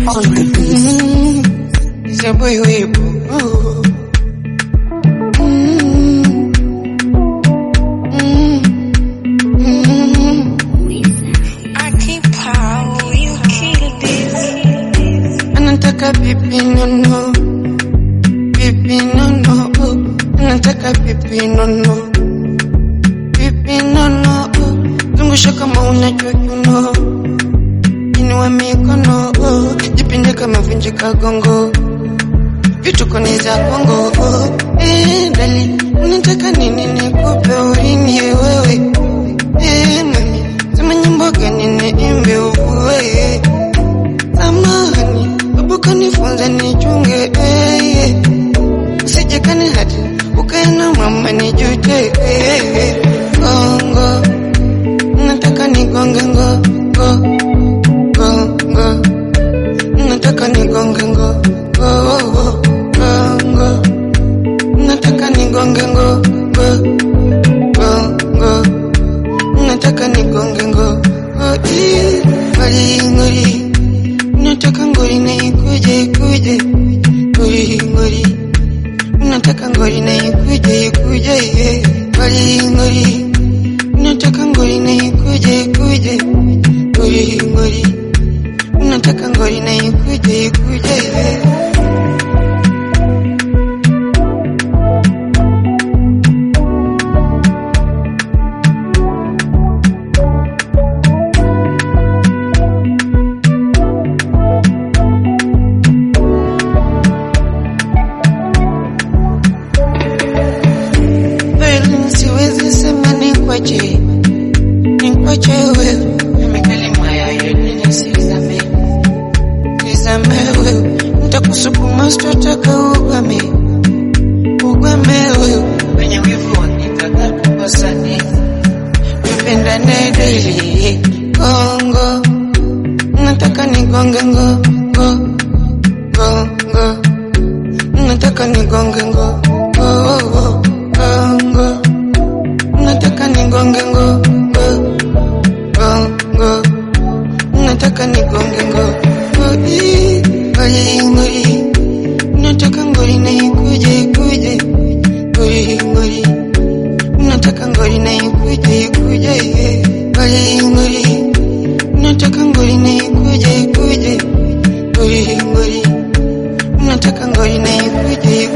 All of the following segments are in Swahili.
It's a boy Weibo. Anataka pipi nono, pipi nono. Anataka pipi nono, pipi nono. Zungusha kama unajua kuno, inua mikono, jipinde kama vunjika gongo, vituko ni za Kongo. Dali, unataka nini nikupe uringie wewe? Mami, sema nyimbo gani niimbe uwe? Samahani, babu kanifunza nichunge, usije kanihati ukae na mama nijute. Gongo, nataka nigonge ngo, go. Nataka nigonge ngo, go. Nataka nigonge ngo, go. Nataka nigonge ngo, ngori. Nataka ngori na ikuje. Ngori. Nataka ngori na ikuje. Ngori. Nataka ngori na ikuje. Ngori. Nataka ngori na ikuje. Siwezi sema nikwache wewe, nimekalima ya yoni nisizame wewe, nitakusukuma sitotaka ugame wewe, wenye wivu wanitaka tukosane, tupendane daily. Gongo, nataka nigonge ngo, nataka nigonge ngo, nataka nigonge ngo, nataka nigonge ngo, ngori. Nataka ngori na ikuje, ngori. Nataka ngori na ikuje, ngori. Nataka ngori na ikuje, ngori. Nataka ngori na ikuje,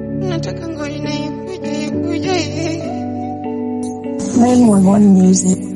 One Music.